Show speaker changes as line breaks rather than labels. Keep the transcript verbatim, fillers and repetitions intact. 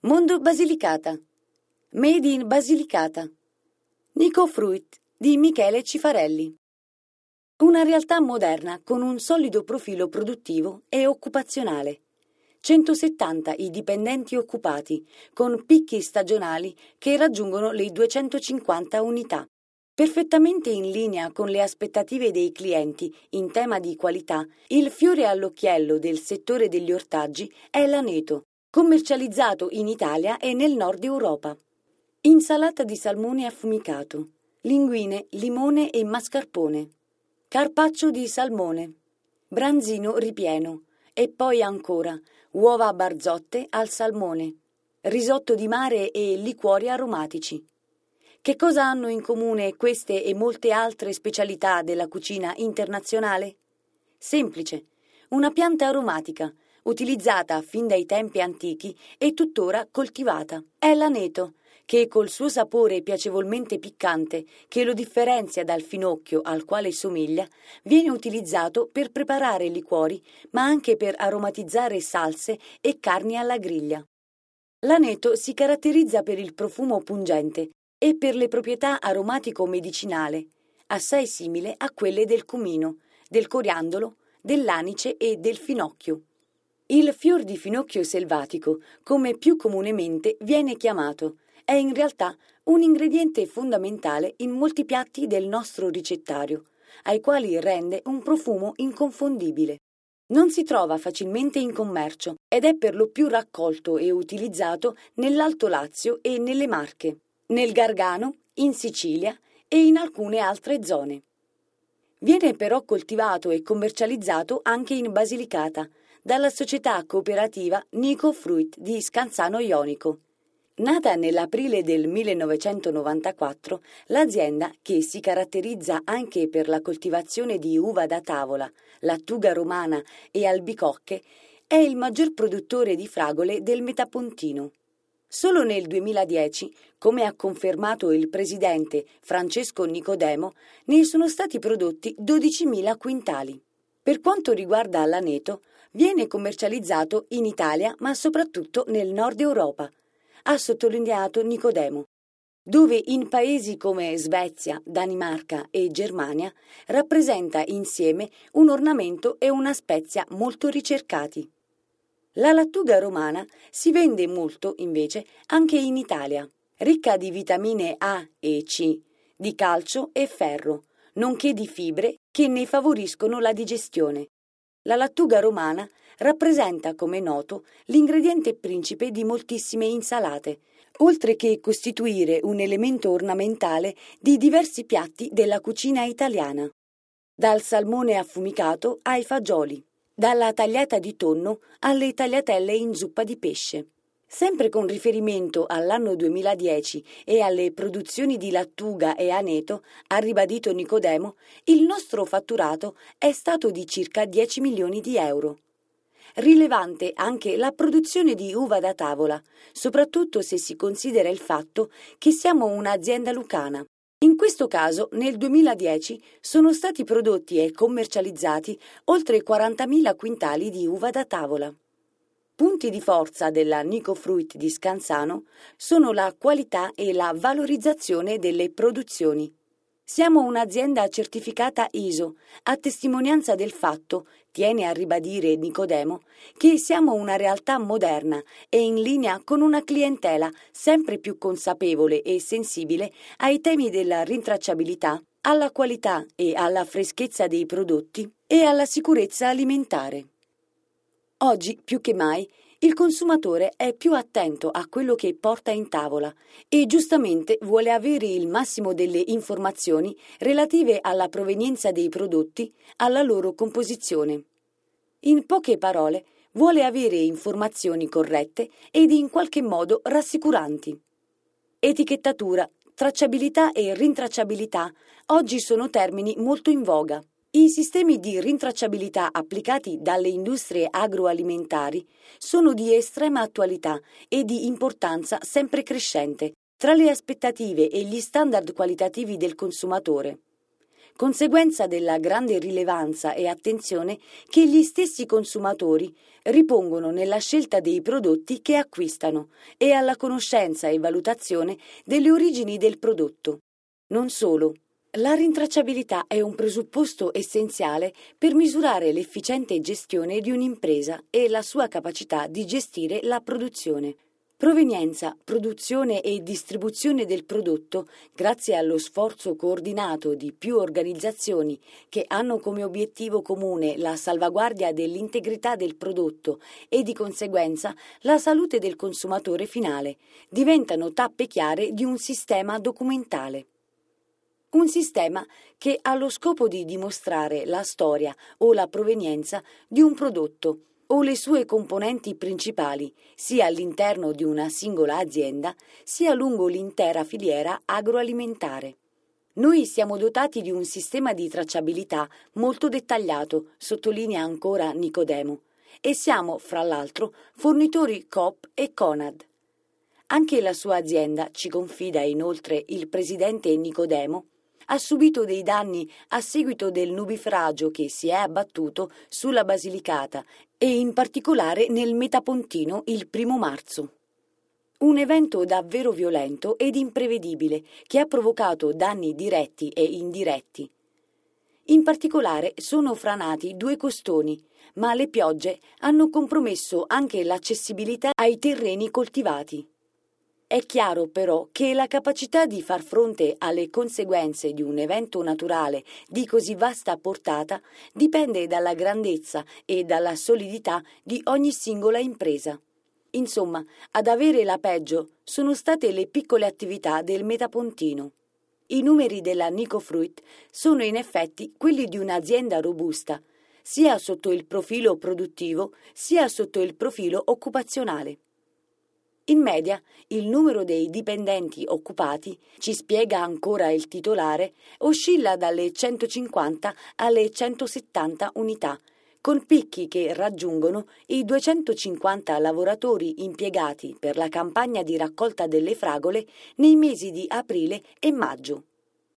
Mondo Basilicata. Made in Basilicata. Nico Fruit di Michele Cifarelli. Una realtà moderna con un solido profilo produttivo e occupazionale. centosettanta i dipendenti occupati, con picchi stagionali che raggiungono le duecentocinquanta unità. Perfettamente in linea con le aspettative dei clienti in tema di qualità, il fiore all'occhiello del settore degli ortaggi è l'aneto, commercializzato in Italia e nel nord Europa. Insalata di salmone affumicato, linguine, limone e mascarpone, carpaccio di salmone, branzino ripieno e poi ancora uova a barzotte al salmone, risotto di mare e liquori aromatici. Che cosa hanno in comune queste e molte altre specialità della cucina internazionale? Semplice, una pianta aromatica, utilizzata fin dai tempi antichi e tuttora coltivata. È l'aneto, che col suo sapore piacevolmente piccante, che lo differenzia dal finocchio al quale somiglia, viene utilizzato per preparare liquori, ma anche per aromatizzare salse e carni alla griglia. L'aneto si caratterizza per il profumo pungente e per le proprietà aromatico-medicinale, assai simile a quelle del cumino, del coriandolo, dell'anice e del finocchio. Il fior di finocchio selvatico, come più comunemente viene chiamato, è in realtà un ingrediente fondamentale in molti piatti del nostro ricettario, ai quali rende un profumo inconfondibile. Non si trova facilmente in commercio ed è per lo più raccolto e utilizzato nell'Alto Lazio e nelle Marche, nel Gargano, in Sicilia e in alcune altre zone. Viene però coltivato e commercializzato anche in Basilicata dalla società cooperativa Nico Fruit di Scanzano Jonico. Nata nell'aprile del millenovecentonovantaquattro, l'azienda, che si caratterizza anche per la coltivazione di uva da tavola, lattuga romana e albicocche, è il maggior produttore di fragole del Metapontino. Solo nel duemiladieci, come ha confermato il presidente Francesco Nicodemo, ne sono stati prodotti dodicimila quintali. Per quanto riguarda l'aneto, viene commercializzato in Italia ma soprattutto nel nord Europa, ha sottolineato Nicodemo, dove in paesi come Svezia, Danimarca e Germania rappresenta insieme un ornamento e una spezia molto ricercati. La lattuga romana si vende molto, invece, anche in Italia, ricca di vitamine A e C, di calcio e ferro, nonché di fibre che ne favoriscono la digestione. La lattuga romana rappresenta, come noto, l'ingrediente principe di moltissime insalate, oltre che costituire un elemento ornamentale di diversi piatti della cucina italiana, dal salmone affumicato ai fagioli, dalla tagliata di tonno alle tagliatelle in zuppa di pesce. Sempre con riferimento all'anno duemiladieci e alle produzioni di lattuga e aneto, ha ribadito Nicodemo, il nostro fatturato è stato di circa dieci milioni di euro. Rilevante anche la produzione di uva da tavola, soprattutto se si considera il fatto che siamo un'azienda lucana. In questo caso, nel duemiladieci sono stati prodotti e commercializzati oltre quarantamila quintali di uva da tavola. Punti di forza della Nico Fruit di Scanzano sono la qualità e la valorizzazione delle produzioni. Siamo un'azienda certificata I S O, a testimonianza del fatto, tiene a ribadire Nicodemo, che siamo una realtà moderna e in linea con una clientela sempre più consapevole e sensibile ai temi della rintracciabilità, alla qualità e alla freschezza dei prodotti e alla sicurezza alimentare. Oggi, più che mai, il consumatore è più attento a quello che porta in tavola e giustamente vuole avere il massimo delle informazioni relative alla provenienza dei prodotti, alla loro composizione. In poche parole, vuole avere informazioni corrette ed in qualche modo rassicuranti. Etichettatura, tracciabilità e rintracciabilità oggi sono termini molto in voga. I sistemi di rintracciabilità applicati dalle industrie agroalimentari sono di estrema attualità e di importanza sempre crescente tra le aspettative e gli standard qualitativi del consumatore. conseguenza della grande rilevanza e attenzione che gli stessi consumatori ripongono nella scelta dei prodotti che acquistano e alla conoscenza e valutazione delle origini del prodotto. Non solo. La rintracciabilità è un presupposto essenziale per misurare l'efficiente gestione di un'impresa e la sua capacità di gestire la produzione. Provenienza, produzione e distribuzione del prodotto, grazie allo sforzo coordinato di più organizzazioni che hanno come obiettivo comune la salvaguardia dell'integrità del prodotto e di conseguenza la salute del consumatore finale, diventano tappe chiare di un sistema documentale. Un sistema che ha lo scopo di dimostrare la storia o la provenienza di un prodotto o le sue componenti principali, sia all'interno di una singola azienda, sia lungo l'intera filiera agroalimentare. Noi siamo dotati di un sistema di tracciabilità molto dettagliato, sottolinea ancora Nicodemo, e siamo, fra l'altro, fornitori Coop e Conad. Anche la sua azienda, ci confida inoltre il presidente Nicodemo, ha subito dei danni a seguito del nubifragio che si è abbattuto sulla Basilicata e in particolare nel Metapontino il primo marzo. Un evento davvero violento ed imprevedibile che ha provocato danni diretti e indiretti. In particolare sono franati due costoni, ma le piogge hanno compromesso anche l'accessibilità ai terreni coltivati. È chiaro però che la capacità di far fronte alle conseguenze di un evento naturale di così vasta portata dipende dalla grandezza e dalla solidità di ogni singola impresa. Insomma, ad avere la peggio sono state le piccole attività del Metapontino. I numeri della Nicofruit sono in effetti quelli di un'azienda robusta, sia sotto il profilo produttivo sia sotto il profilo occupazionale. In media, il numero dei dipendenti occupati, ci spiega ancora il titolare, oscilla dalle centocinquanta alle centosettanta unità, con picchi che raggiungono i duecentocinquanta lavoratori impiegati per la campagna di raccolta delle fragole nei mesi di aprile e maggio.